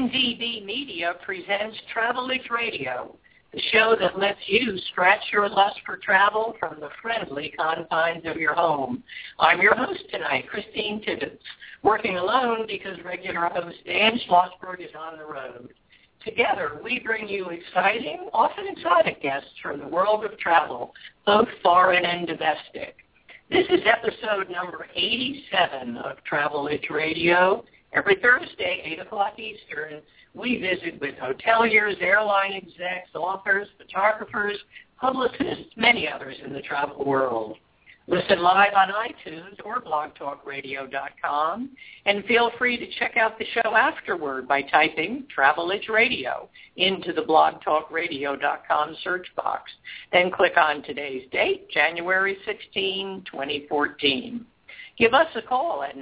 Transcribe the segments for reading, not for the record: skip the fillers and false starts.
NDB Media presents Travelage Radio, the show that lets you scratch your lust for travel from the friendly confines of your home. I'm your host tonight, Christine Tibbetts, working alone because regular host Dan Schlossberg is on the road. Together, we bring you exciting, often exotic guests from the world of travel, both foreign and domestic. This is episode number 87 of Travelage Radio. Every Thursday, 8 o'clock Eastern, we visit with hoteliers, airline execs, authors, photographers, publicists, many others in the travel world. Listen live on iTunes or blogtalkradio.com, and feel free to check out the show afterward by typing Travelage Radio into the blogtalkradio.com search box. Then click on today's date, January 16, 2014. Give us a call at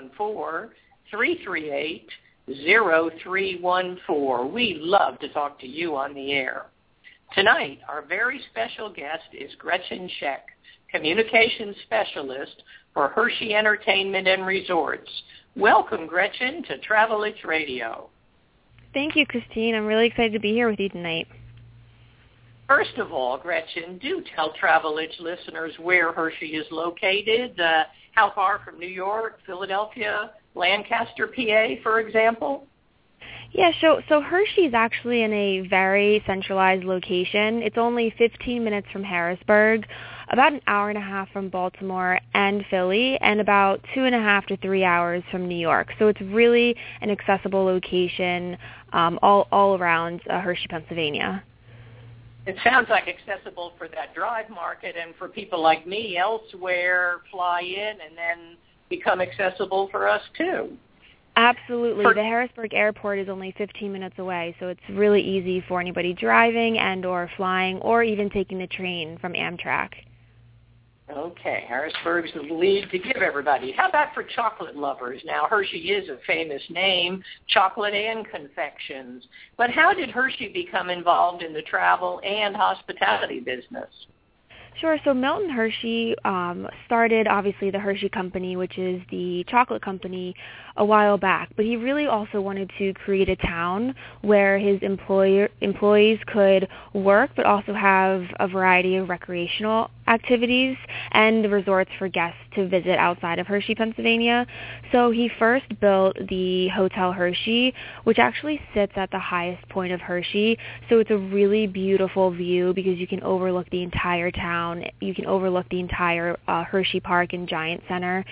914-338-0314. We love to talk to you on the air. Tonight, our very special guest is Gretchen Scheck, Communications Specialist for Hershey Entertainment and Resorts. Welcome, Gretchen, to Travelage Radio. Thank you, Christine. I'm really excited to be here with you tonight. First of all, Gretchen, do tell Travelage listeners where Hershey is located, how far from New York, Philadelphia, Lancaster, PA, for example? Yeah, so Hershey is actually in a very centralized location. It's only 15 minutes from Harrisburg, about an hour and a half from Baltimore and Philly, and about 2.5 to 3 hours from New York. So it's really an accessible location all around Hershey, Pennsylvania. It sounds like accessible for that drive market, and for people like me elsewhere, fly in and then become accessible for us too. Absolutely. The Harrisburg Airport is only 15 minutes away, so it's really easy for anybody driving and or flying or even taking the train from Amtrak. Okay, Harrisburg's the lead to give everybody. How about for chocolate lovers? Now, Hershey is a famous name, chocolate and confections. But how did Hershey become involved in the travel and hospitality business? Sure. So Milton Hershey started, obviously, the Hershey Company, which is the chocolate company, a while back. But he really also wanted to create a town where his employees could work but also have a variety of recreational activities and resorts for guests to visit outside of Hershey, Pennsylvania. So he first built the Hotel Hershey, which actually sits at the highest point of Hershey. So it's a really beautiful view because you can overlook the entire town. You can overlook the entire Hershey Park and Giant Center.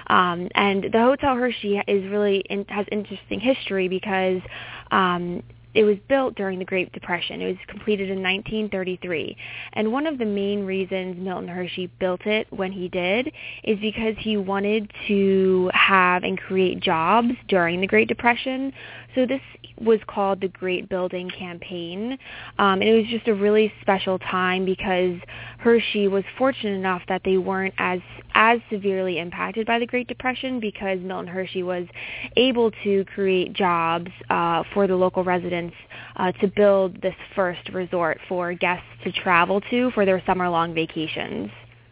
And the Hotel Hershey is has interesting history because it was built during the Great Depression. It was completed in 1933. And one of the main reasons Milton Hershey built it when he did is because he wanted to have and create jobs during the Great Depression. So this was called the Great Building Campaign. And it was just a really special time because Hershey was fortunate enough that they weren't as severely impacted by the Great Depression because Milton Hershey was able to create jobs for the local residents to build this first resort for guests to travel to for their summer-long vacations.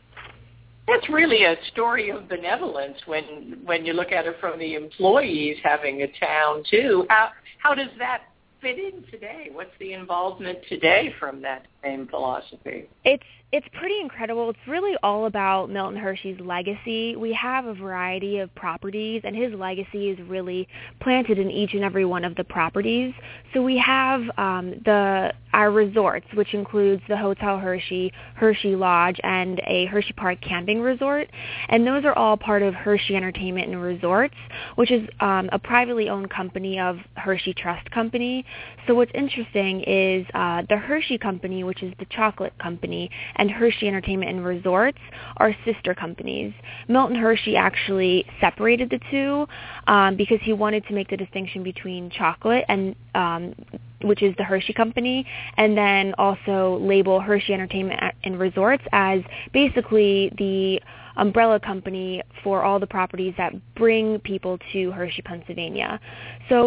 That's really a story of benevolence when you look at it from the employees having a town, too. How does that fit in today? What's the involvement today from that same philosophy? It's pretty incredible. It's really all about Milton Hershey's legacy. We have a variety of properties, and his legacy is really planted in each and every one of the properties. So we have our resorts, which includes the Hotel Hershey, Hershey Lodge, and a Hershey Park camping resort. And those are all part of Hershey Entertainment and Resorts, which is a privately owned company of Hershey Trust Company. So what's interesting is the Hershey Company, which is the chocolate company, and Hershey Entertainment and Resorts are sister companies. Milton Hershey actually separated the two because he wanted to make the distinction between chocolate and which is the Hershey Company, and then also label Hershey Entertainment and Resorts as basically the umbrella company for all the properties that bring people to Hershey, Pennsylvania. So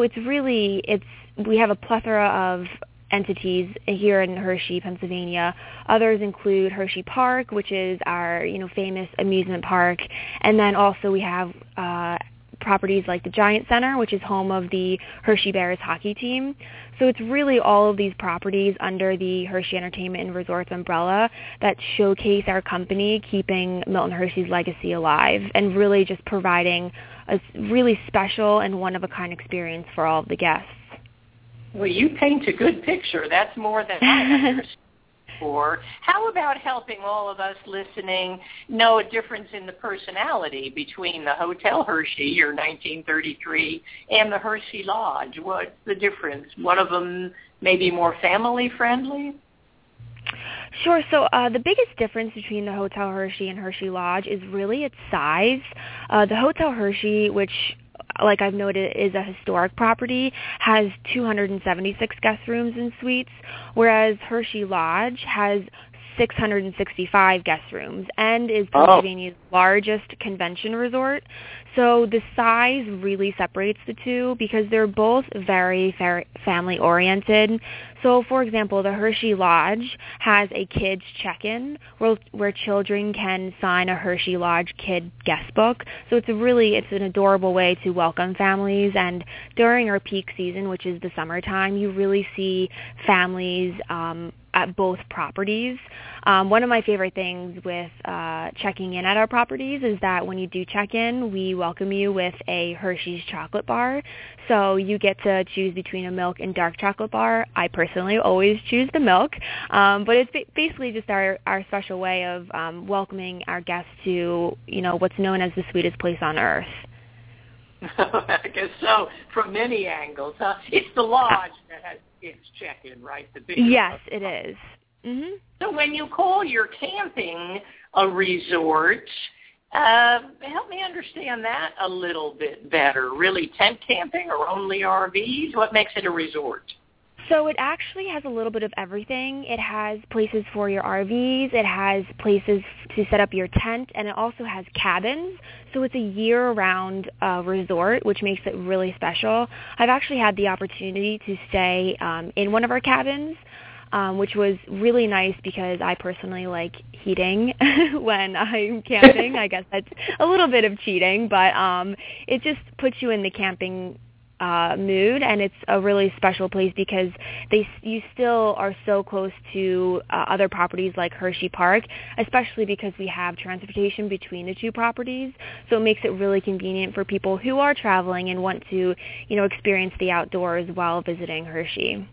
we have a plethora of entities here in Hershey, Pennsylvania. Others include Hershey Park, which is our famous amusement park, and then also we have properties like the Giant Center, which is home of the Hershey Bears hockey team. So it's really all of these properties under the Hershey Entertainment and Resorts umbrella that showcase our company, keeping Milton Hershey's legacy alive and really just providing a really special and one-of-a-kind experience for all of the guests. Well, you paint a good picture. That's more than I understood before. How about helping all of us listening know a difference in the personality between the Hotel Hershey, your 1933, and the Hershey Lodge? What's the difference? One of them maybe more family-friendly? Sure. So the biggest difference between the Hotel Hershey and Hershey Lodge is really its size. The Hotel Hershey, which, like I've noted, is a historic property, has 276 guest rooms and suites, whereas Hershey Lodge has 665 guest rooms and is Pennsylvania's largest convention resort. So the size really separates the two because they're both very family-oriented. So, for example, the Hershey Lodge has a kids check-in where children can sign a Hershey Lodge kid guest book. So it's an adorable way to welcome families. And during our peak season, which is the summertime, you really see families at both properties. One of my favorite things with checking in at our properties is that when you do check in, we welcome you with a Hershey's chocolate bar. So you get to choose between a milk and dark chocolate bar. I personally always choose the milk, but it's basically just our special way of welcoming our guests to, what's known as the sweetest place on earth. I guess so, from many angles. Huh? It's the lodge that has its check-in, right? Yes, it is. Mm-hmm. So when you call your camping a resort, help me understand that a little bit better. Really tent camping or only RVs? What makes it a resort? So it actually has a little bit of everything. It has places for your RVs, it has places to set up your tent, and it also has cabins. So it's a year-round resort, which makes it really special. I've actually had the opportunity to stay in one of our cabins, which was really nice because I personally like heating when I'm camping. I guess that's a little bit of cheating, but it just puts you in the camping mood, and it's a really special place because you still are so close to other properties like Hershey Park, especially because we have transportation between the two properties. So it makes it really convenient for people who are traveling and want to, experience the outdoors while visiting Hershey.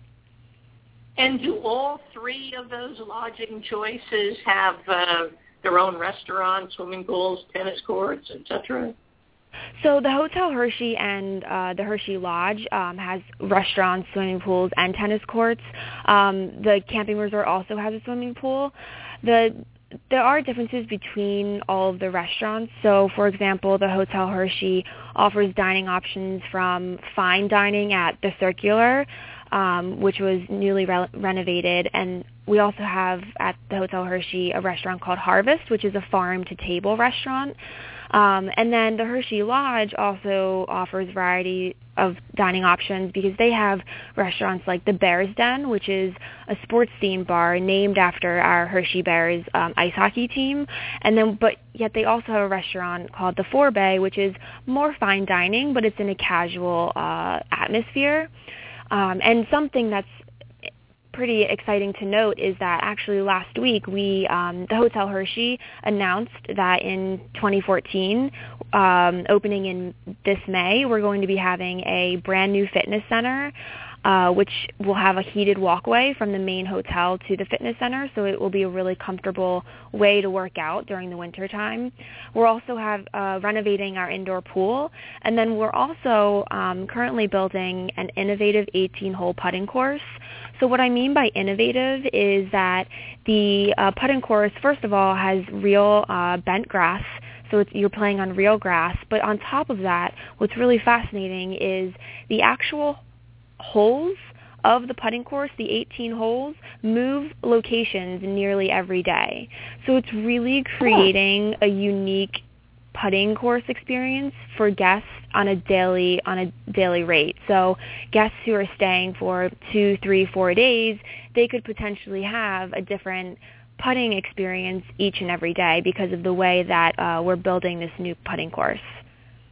And do all three of those lodging choices have their own restaurants, swimming pools, tennis courts, etc.? So the Hotel Hershey and the Hershey Lodge has restaurants, swimming pools, and tennis courts. The camping resort also has a swimming pool. There are differences between all of the restaurants. So, for example, the Hotel Hershey offers dining options from fine dining at the Circular, which was newly renovated, and we also have at the Hotel Hershey a restaurant called Harvest, which is a farm-to-table restaurant. And then the Hershey Lodge also offers variety of dining options because they have restaurants like the Bears Den, which is a sports-themed bar named after our Hershey Bears ice hockey team. But yet they also have a restaurant called the Four Bay, which is more fine dining, but it's in a casual atmosphere. And something that's pretty exciting to note is that actually last week the Hotel Hershey announced that in 2014, opening in this May, we're going to be having a brand new fitness center, which will have a heated walkway from the main hotel to the fitness center, so it will be a really comfortable way to work out during the winter time. We're also renovating our indoor pool, and then we're also currently building an innovative 18-hole putting course. So what I mean by innovative is that the putting course, first of all, has real bent grass, so you're playing on real grass. But on top of that, what's really fascinating is the actual holes of the putting course, the 18 holes, move locations nearly every day. So it's really creating a unique putting course experience for guests on a daily rate. So guests who are staying for 2, 3, 4 days, they could potentially have a different putting experience each and every day because of the way that we're building this new putting course.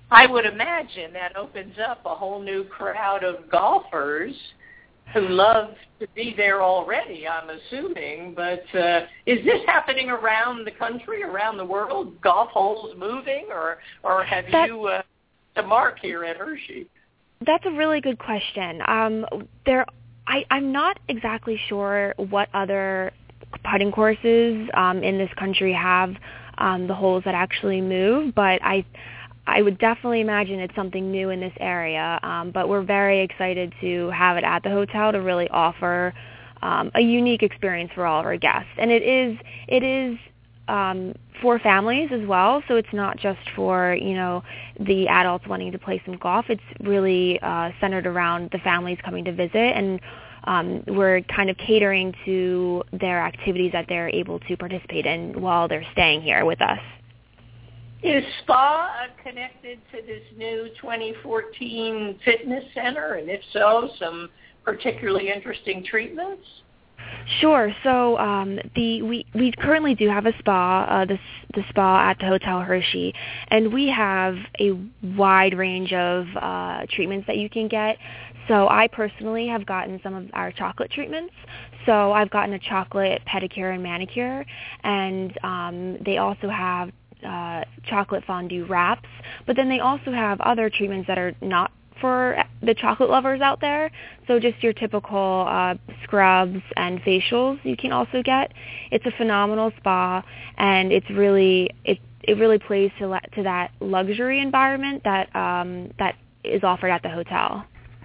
I would imagine that opens up a whole new crowd of golfers who love to be there already, I'm assuming. But is this happening around the country, around the world, golf holes moving, or have you the mark here at Hershey? That's a really good question. I'm not exactly sure what other putting courses in this country have the holes that actually move, but I would definitely imagine it's something new in this area, but we're very excited to have it at the hotel to really offer a unique experience for all of our guests. And it is for families as well, so it's not just for, the adults wanting to play some golf. It's really centered around the families coming to visit, and we're kind of catering to their activities that they're able to participate in while they're staying here with us. Is Spa connected to this new 2014 fitness center? And if so, some particularly interesting treatments? Sure. So we currently do have a spa, the spa at the Hotel Hershey, and we have a wide range of treatments that you can get. So I personally have gotten some of our chocolate treatments. So I've gotten a chocolate pedicure and manicure, and they also have chocolate fondue wraps, but then they also have other treatments that are not for the chocolate lovers out there. So just your typical scrubs and facials you can also get. It's a phenomenal spa, and it really plays to that luxury environment that is offered at the hotel.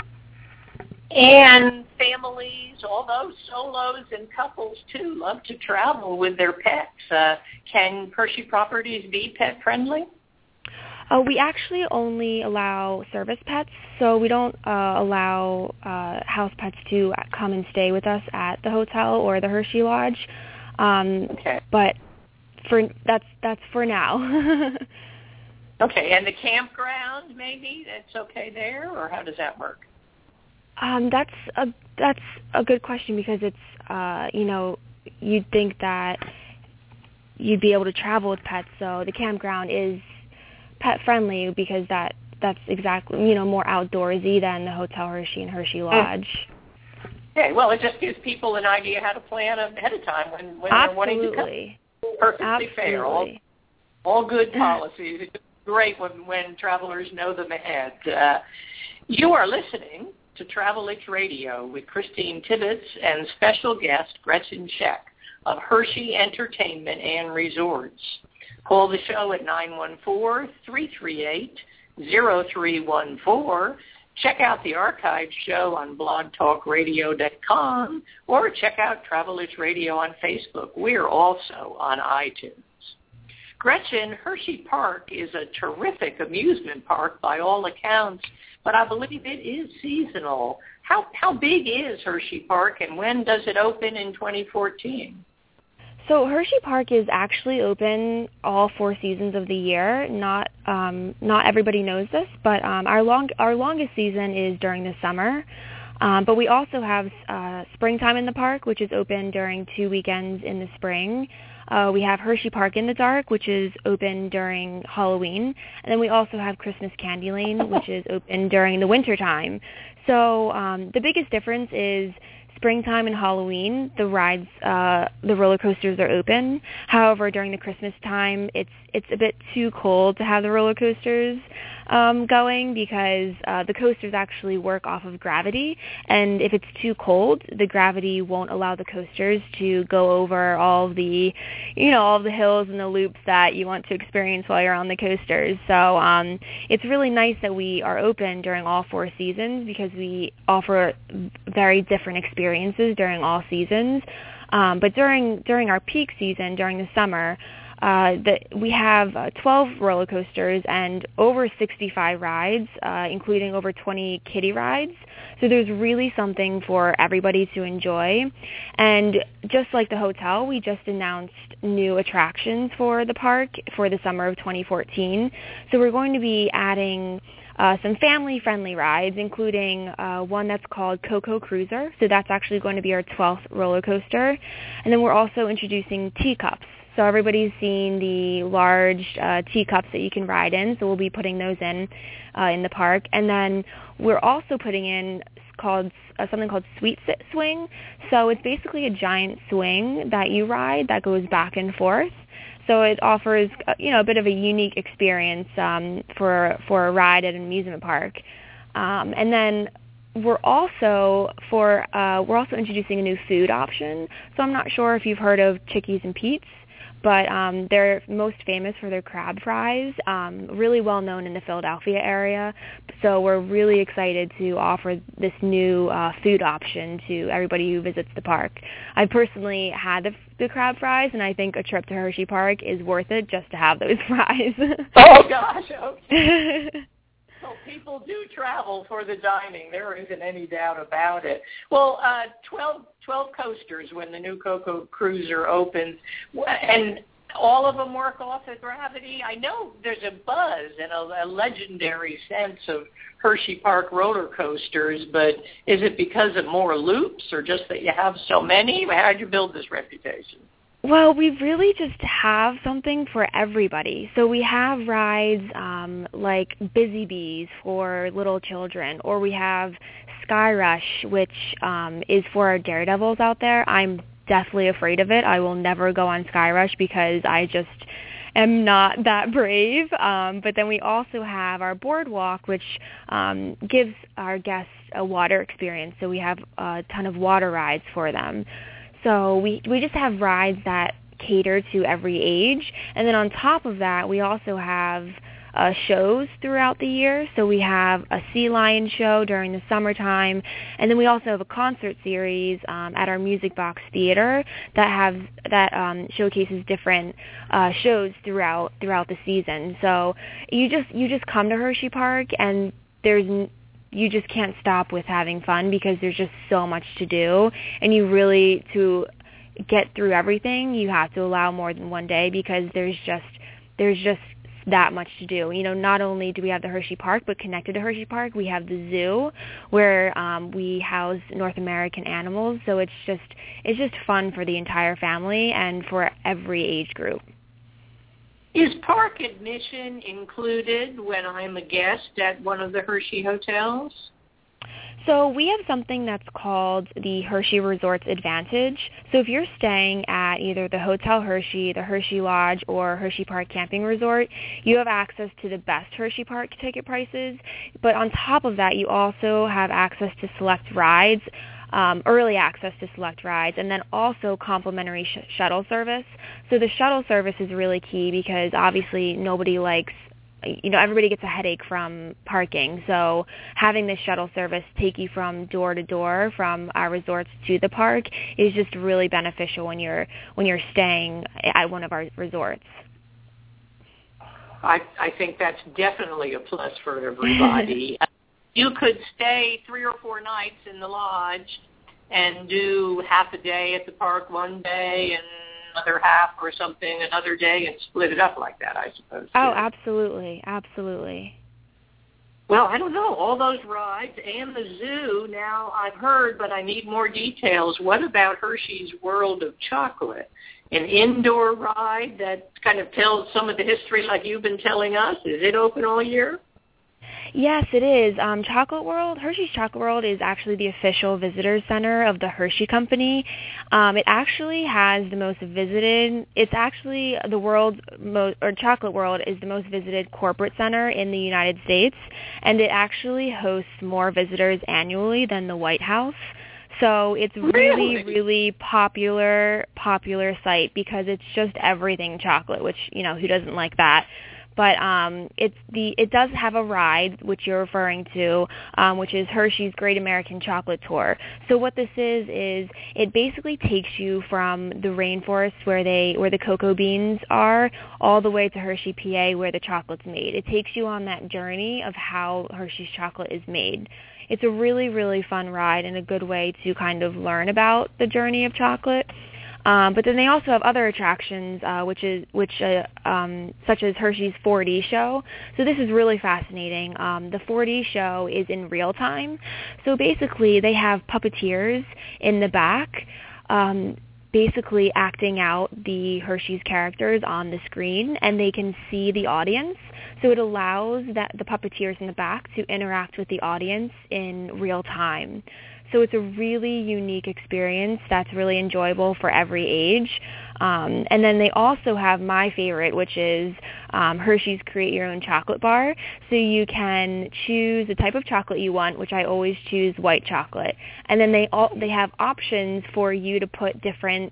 And families, although solos and couples too, love to travel with their pets. Can Hershey properties be pet friendly? We actually only allow service pets, so we don't allow house pets to come and stay with us at the hotel or the Hershey Lodge. Okay. But that's for now. Okay, and the campground, maybe that's okay there, or how does that work? That's a good question, because it's you'd think that you'd be able to travel with pets, so the campground is pet friendly because that's exactly more outdoorsy than the Hotel Hershey and Hershey Lodge. Okay, well, it just gives people an idea how to plan ahead of time when they're wanting to come. Perfectly fair. All good policies. It's great when travelers know them ahead. You are listening to Travel-Ix Radio with Christine Tibbetts and special guest Gretchen Scheck of Hershey Entertainment and Resorts. Call the show at 914-338-0314. Check out the archived show on blogtalkradio.com, or check out Travel-Ix Radio on Facebook. We're also on iTunes. Gretchen, Hershey Park is a terrific amusement park by all accounts, but I believe it is seasonal. How big is Hershey Park, and when does it open in 2014? So Hershey Park is actually open all 4 seasons of the year. Not everybody knows this, but our longest season is during the summer. But we also have springtime in the park, which is open during 2 weekends in the spring. We have Hershey Park in the Dark, which is open during Halloween. And then we also have Christmas Candy Lane, which is open during the wintertime. So the biggest difference is springtime and Halloween, the rides, the roller coasters are open. However, during the Christmas time, it's a bit too cold to have the roller coasters going, because the coasters actually work off of gravity, and if it's too cold, the gravity won't allow the coasters to go over all the hills and the loops that you want to experience while you're on the coasters. So it's really nice that we are open during all 4 seasons, because we offer very different experiences during all seasons. But during our peak season, during the summer, we have 12 roller coasters and over 65 rides, including over 20 kiddie rides. So there's really something for everybody to enjoy. And just like the hotel, we just announced new attractions for the park for the summer of 2014. So we're going to be adding some family-friendly rides, including one that's called Coco Cruiser. So that's actually going to be our 12th roller coaster. And then we're also introducing teacups. So everybody's seen the large teacups that you can ride in, so we'll be putting those in the park. And then we're also putting in something called Sweet Swing. So it's basically a giant swing that you ride that goes back and forth. So it offers a bit of a unique experience for a ride at an amusement park. And then we're also introducing a new food option. So I'm not sure if you've heard of Chickies and Pete's, but they're most famous for their crab fries, really well known in the Philadelphia area. So we're really excited to offer this new food option to everybody who visits the park. I personally had the crab fries, and I think a trip to Hershey Park is worth it just to have those fries. Oh, gosh, okay. So people do travel for the dining. There isn't any doubt about it. Well, 12 coasters when the new Coco Cruiser opens, and all of them work off of gravity. I know there's a buzz and a legendary sense of Hershey Park roller coasters, but is it because of more loops or just that you have so many? How did you build this reputation? Well, we really just have something for everybody. So we have rides like Busy Bees for little children, or we have Sky Rush, which is for our daredevils out there. I'm deathly afraid of it. I will never go on Sky Rush because I just am not that brave. But then we also have our Boardwalk, which gives our guests a water experience. So we have a ton of water rides for them. So we just have rides that cater to every age. And then on top of that, we also have shows throughout the year. So we have a sea lion show during the summertime. And then we also have a concert series at our Music Box Theater that showcases different shows throughout the season. So you just come to Hershey Park, and you just can't stop with having fun because there's just so much to do, and you really, to get through everything, you have to allow more than one day because there's just that much to do. Not only do we have the Hershey Park, but connected to Hershey Park, we have the zoo where we house North American animals. So it's just fun for the entire family and for every age group. Is park admission included when I'm a guest at one of the Hershey hotels? So we have something that's called the Hershey Resorts Advantage. So if you're staying at either the Hotel Hershey, the Hershey Lodge, or Hershey Park Camping Resort, you have access to the best Hershey Park ticket prices. But on top of that, you also have access to select rides, early access to select rides, and then also complimentary shuttle service. So the shuttle service is really key because obviously everybody gets a headache from parking. So having this shuttle service take you from door to door from our resorts to the park is just really beneficial when you're staying at one of our resorts. I think that's definitely a plus for everybody. You could stay 3 or 4 nights in the lodge and do half a day at the park one day and another half or something another day and split it up like that, I suppose. Oh, absolutely. Absolutely. Well, I don't know. All those rides and the zoo, now I've heard, but I need more details. What about Hershey's World of Chocolate? An indoor ride that kind of tells some of the history like you've been telling us? Is it open all year? Yes, it is. Hershey's Chocolate World is actually the official visitor center of the Hershey Company. It actually has the most visited. It's actually Chocolate World is the most visited corporate center in the United States, and it actually hosts more visitors annually than the White House. So it's really, really popular site because it's just everything chocolate, which, who doesn't like that? But it does have a ride, which you're referring to, which is Hershey's Great American Chocolate Tour. So what this is it basically takes you from the rainforest where the cocoa beans are all the way to Hershey, PA, where the chocolate's made. It takes you on that journey of how Hershey's chocolate is made. It's a really, really fun ride and a good way to kind of learn about the journey of chocolate. But then they also have other attractions, such as Hershey's 4D show. So this is really fascinating. The 4D show is in real time. So basically, they have puppeteers in the back, basically acting out the Hershey's characters on the screen, and they can see the audience. So it allows the puppeteers in the back to interact with the audience in real time. So it's a really unique experience that's really enjoyable for every age. And then they also have my favorite, which is Hershey's Create Your Own Chocolate Bar. So you can choose the type of chocolate you want, which I always choose white chocolate. And then they have options for you to put different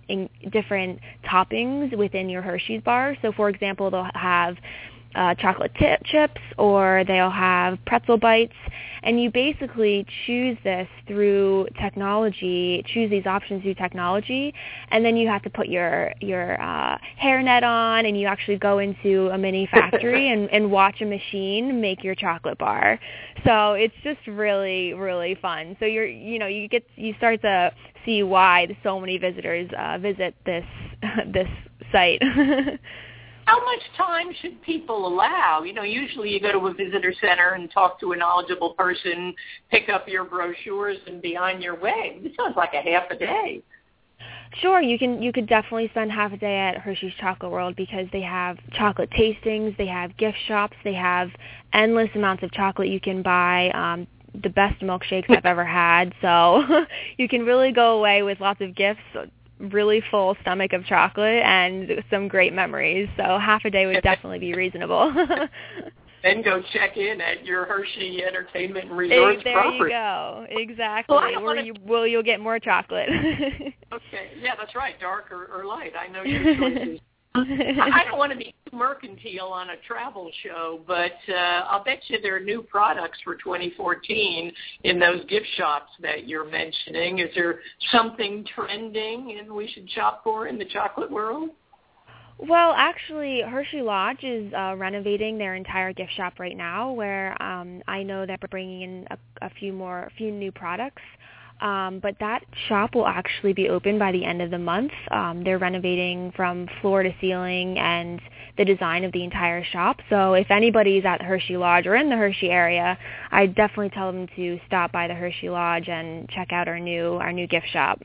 toppings within your Hershey's bar. So for example, they'll have chocolate chips, or they'll have pretzel bites, and you basically choose this through technology, choose these options through technology, and then you have to put your hairnet on, and you actually go into a mini factory and watch a machine make your chocolate bar. So it's just really, really fun. So you start to see why so many visitors visit this site. How much time should people allow? Usually you go to a visitor center and talk to a knowledgeable person, pick up your brochures, and be on your way. This sounds like a half a day. Sure, you could definitely spend half a day at Hershey's Chocolate World, because they have chocolate tastings, they have gift shops, they have endless amounts of chocolate you can buy. The best milkshakes I've ever had. So you can really go away with lots of gifts, really full stomach of chocolate, and some great memories. So half a day would definitely be reasonable. Then go check in at your Hershey Entertainment and Resorts there property. You go. Exactly. Well, you'll get more chocolate. Okay. Yeah, that's right. Dark or light. I know your choices. I don't want to be too mercantile on a travel show, but I'll bet you there are new products for 2014 in those gift shops that you're mentioning. Is there something trending and we should shop for in the chocolate world? Well, actually, Hershey Lodge is renovating their entire gift shop right now, where I know that we're bringing in a few new products. But that shop will actually be open by the end of the month. They're renovating from floor to ceiling and the design of the entire shop. So if anybody's at the Hershey Lodge or in the Hershey area, I definitely tell them to stop by the Hershey Lodge and check out our new gift shop.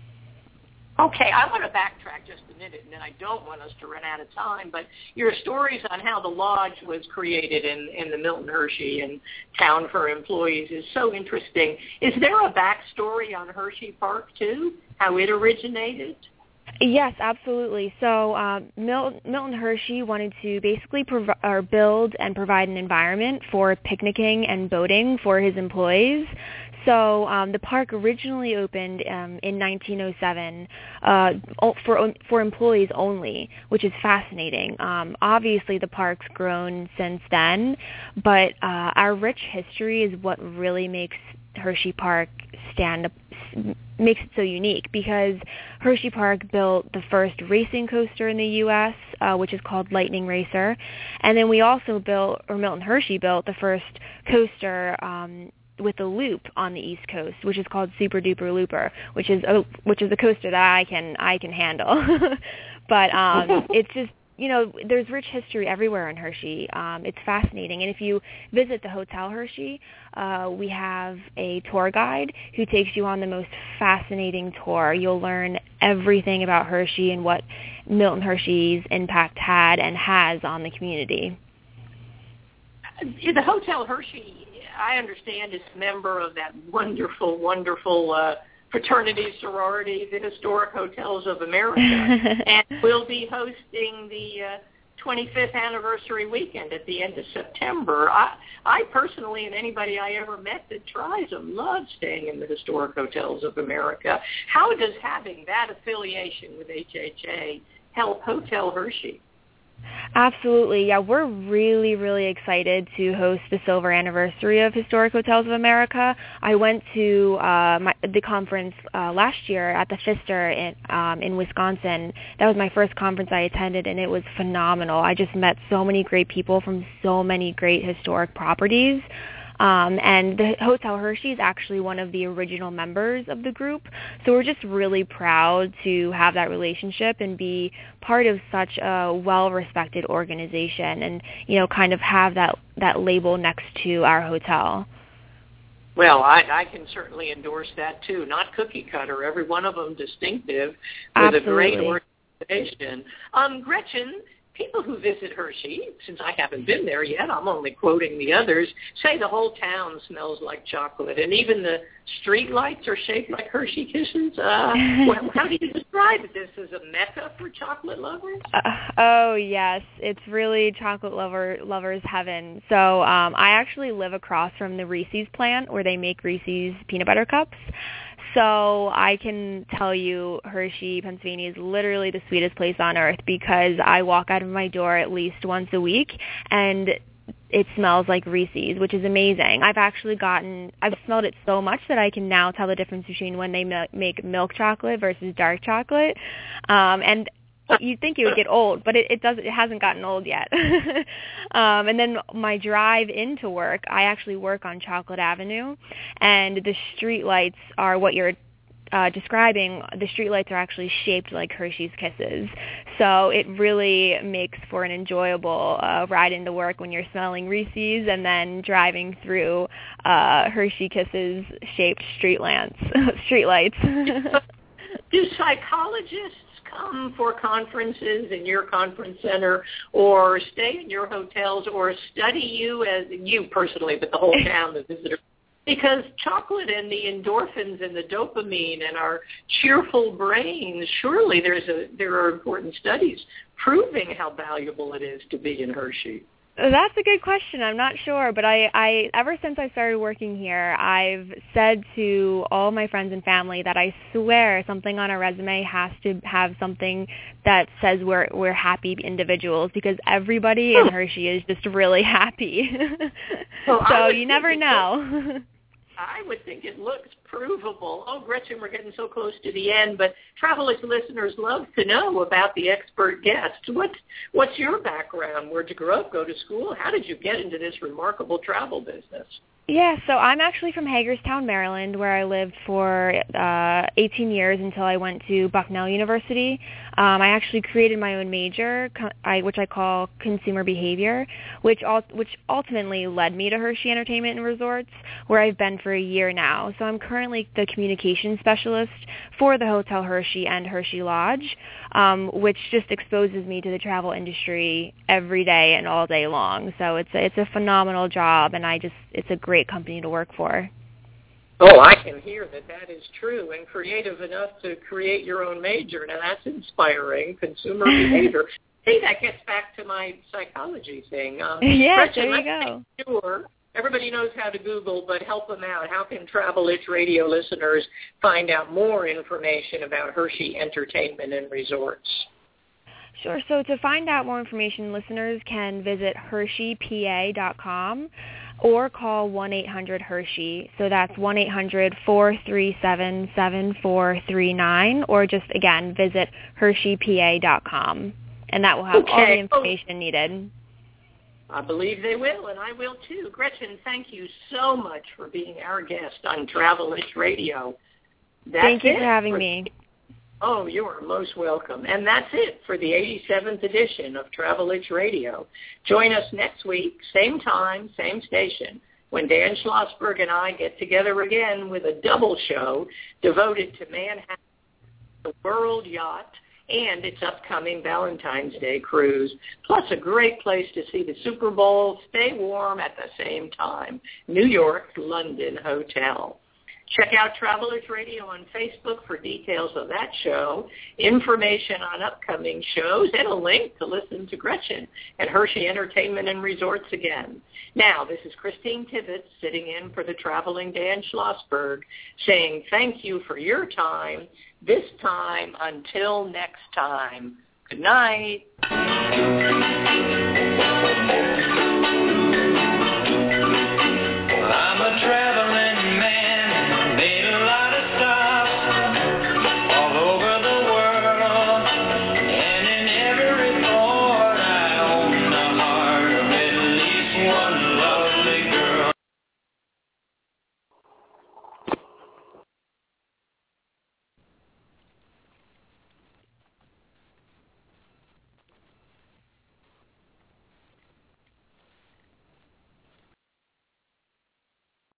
Okay, I want to backtrack just a minute, and then I don't want us to run out of time, but your stories on how the lodge was created in the Milton Hershey and Town for Employees is so interesting. Is there a backstory on Hershey Park, too, how it originated? Yes, absolutely. So Milton Hershey wanted to basically build and provide an environment for picnicking and boating for his employees. So the park originally opened in 1907 for employees only, which is fascinating. Obviously, the park's grown since then, but our rich history is what really makes Hershey Park makes it so unique, because Hershey Park built the first racing coaster in the U.S., which is called Lightning Racer, and then Milton Hershey built the first coaster with a loop on the East Coast, which is called Super Duper Looper, which is a coaster that I can handle. But it's just, there's rich history everywhere in Hershey. It's fascinating. And if you visit the Hotel Hershey, we have a tour guide who takes you on the most fascinating tour. You'll learn everything about Hershey and what Milton Hershey's impact had and has on the community. The Hotel Hershey, I understand, is a member of that wonderful, wonderful fraternity, sorority, the Historic Hotels of America, and we'll be hosting the 25th anniversary weekend at the end of September. I personally, and anybody I ever met that tries them, love staying in the Historic Hotels of America. How does having that affiliation with HHA help Hotel Hershey? Absolutely. Yeah, we're really, really excited to host the silver anniversary of Historic Hotels of America. I went to the conference last year at the Pfister in Wisconsin. That was my first conference I attended, and it was phenomenal. I just met so many great people from so many great historic properties. And the Hotel Hershey is actually one of the original members of the group. So we're just really proud to have that relationship and be part of such a well-respected organization and, kind of have that label next to our hotel. Well, I can certainly endorse that, too. Not cookie cutter, every one of them distinctive with Absolutely. a great organization. Gretchen, people who visit Hershey, since I haven't been there yet, I'm only quoting the others, say the whole town smells like chocolate, and even the street lights are shaped like Hershey Kisses. How do you describe this as a mecca for chocolate lovers? Oh, yes. It's really chocolate lovers' heaven. So I actually live across from the Reese's plant where they make Reese's peanut butter cups. So I can tell you Hershey, Pennsylvania is literally the sweetest place on earth because I walk out of my door at least once a week and it smells like Reese's, which is amazing. I've smelled it so much that I can now tell the difference between when they make milk chocolate versus dark chocolate. And you'd think it would get old, but it hasn't gotten old yet. And then my drive into work, I actually work on Chocolate Avenue, and the street lights are what you're describing. The street lights are actually shaped like Hershey's Kisses. So it really makes for an enjoyable ride into work when you're smelling Reese's and then driving through Hershey Kisses shaped street lights. Do psychologists come for conferences in your conference center or stay in your hotels or study you as you personally, but the whole town, the visitors? Because chocolate and the endorphins and the dopamine and our cheerful brains, surely there are important studies proving how valuable it is to be in Hershey. That's a good question. I'm not sure, but I ever since I started working here, I've said to all my friends and family that I swear something on a resume has to have something that says we're happy individuals because everybody in Hershey is just really happy. So you never know. I would think it looks provable. Oh, Gretchen, we're getting so close to the end, but Travelix listeners love to know about the expert guests. What's your background? Where'd you grow up, go to school? How did you get into this remarkable travel business? Yeah, so I'm actually from Hagerstown, Maryland, where I lived for 18 years until I went to Bucknell University. I actually created my own major, which I call consumer behavior, which ultimately led me to Hershey Entertainment and Resorts, where I've been for a year now. So I'm currently the communications specialist for the Hotel Hershey and Hershey Lodge, which just exposes me to the travel industry every day and all day long. So it's a phenomenal job, and it's a great company to work for. Oh, I can hear that is true, and creative enough to create your own major. Now, that's inspiring, consumer behavior. Hey, that gets back to my psychology thing. Yeah, Gretchen, there you go. Sure, everybody knows how to Google, but help them out. How can Travel Itch Radio listeners find out more information about Hershey Entertainment and Resorts? Sure. So to find out more information, listeners can visit HersheyPA.com or call 1-800-HERSHEY. So that's 1-800-437-7439, or just, again, visit HersheyPA.com, and that will have all the information needed. I believe they will, and I will too. Gretchen, thank you so much for being our guest on Travel Itch Radio. Thank you for having me. Oh, you are most welcome. And that's it for the 87th edition of Travel Itch Radio. Join us next week, same time, same station, when Dan Schlossberg and I get together again with a double show devoted to Manhattan, the World Yacht, and its upcoming Valentine's Day cruise, plus a great place to see the Super Bowl, stay warm at the same time, New York London Hotel. Check out Travel Itch Radio on Facebook for details of that show, information on upcoming shows, and a link to listen to Gretchen at Hershey Entertainment and Resorts again. Now, this is Christine Tibbetts sitting in for the traveling Dan Schlossberg, saying thank you for your time, this time until next time. Good night.